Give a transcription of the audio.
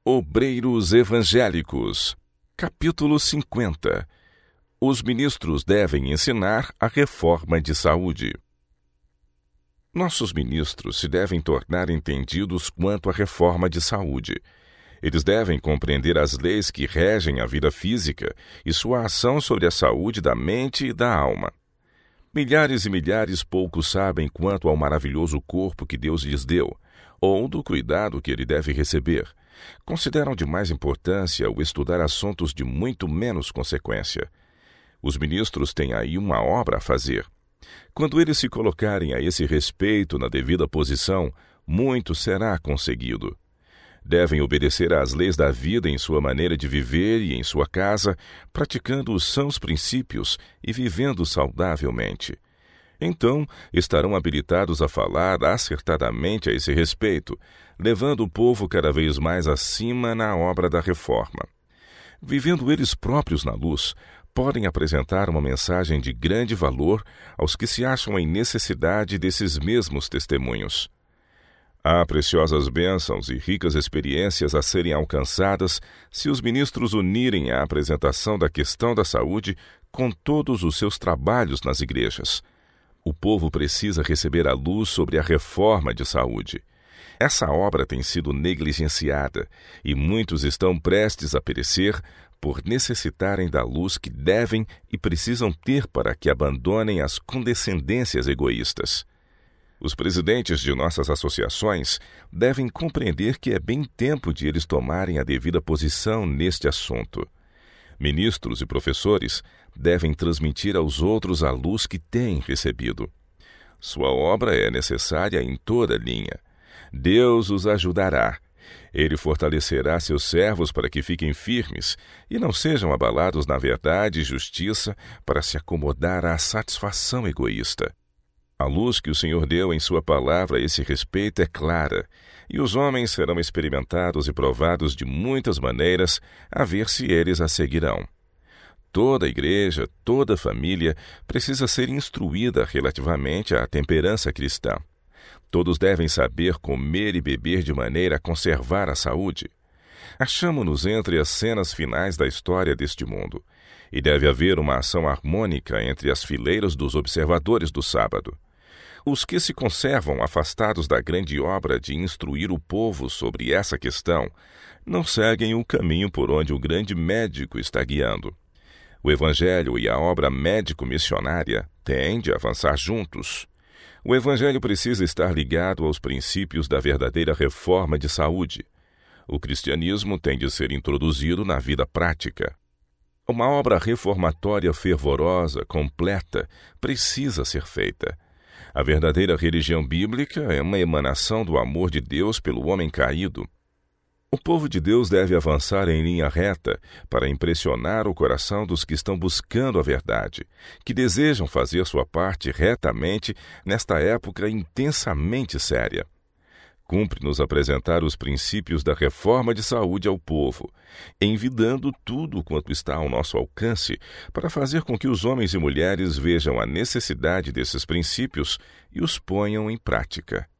Obreiros Evangélicos. Capítulo 50. Os ministros devem ensinar a reforma de saúde. Nossos ministros se devem tornar entendidos quanto à reforma de saúde. Eles devem compreender as leis que regem a vida física e sua ação sobre a saúde da mente e da alma. Milhares e milhares pouco sabem quanto ao maravilhoso corpo que Deus lhes deu, ou do cuidado que ele deve receber. Consideram de mais importância o estudar assuntos de muito menos consequência. Os ministros têm aí uma obra a fazer. Quando eles se colocarem a esse respeito na devida posição, muito será conseguido. Devem obedecer às leis da vida em sua maneira de viver e em sua casa, praticando os sãos princípios e vivendo saudavelmente. Então, estarão habilitados a falar acertadamente a esse respeito, levando o povo cada vez mais acima na obra da reforma. Vivendo eles próprios na luz, podem apresentar uma mensagem de grande valor aos que se acham em necessidade desses mesmos testemunhos. Há preciosas bênçãos e ricas experiências a serem alcançadas se os ministros unirem a apresentação da questão da saúde com todos os seus trabalhos nas igrejas. O povo precisa receber a luz sobre a reforma de saúde. Essa obra tem sido negligenciada e muitos estão prestes a perecer por necessitarem da luz que devem e precisam ter para que abandonem as condescendências egoístas. Os presidentes de nossas associações devem compreender que é bem tempo de eles tomarem a devida posição neste assunto. Ministros e professores devem transmitir aos outros a luz que têm recebido. Sua obra é necessária em toda linha. Deus os ajudará. Ele fortalecerá seus servos para que fiquem firmes e não sejam abalados na verdade e justiça para se acomodar à satisfação egoísta. A luz que o Senhor deu em sua palavra a esse respeito é clara, e os homens serão experimentados e provados de muitas maneiras, a ver se eles a seguirão. Toda a igreja, toda a família precisa ser instruída relativamente à temperança cristã. Todos devem saber comer e beber de maneira a conservar a saúde. Achamo-nos entre as cenas finais da história deste mundo, e deve haver uma ação harmônica entre as fileiras dos observadores do sábado. Os que se conservam afastados da grande obra de instruir o povo sobre essa questão não seguem o caminho por onde o grande médico está guiando. O Evangelho e a obra médico-missionária têm de avançar juntos. O Evangelho precisa estar ligado aos princípios da verdadeira reforma de saúde. O cristianismo tem de ser introduzido na vida prática. Uma obra reformatória fervorosa, completa, precisa ser feita. A verdadeira religião bíblica é uma emanação do amor de Deus pelo homem caído. O povo de Deus deve avançar em linha reta para impressionar o coração dos que estão buscando a verdade, que desejam fazer sua parte retamente nesta época intensamente séria. Cumpre-nos apresentar os princípios da reforma de saúde ao povo, envidando tudo quanto está ao nosso alcance para fazer com que os homens e mulheres vejam a necessidade desses princípios e os ponham em prática.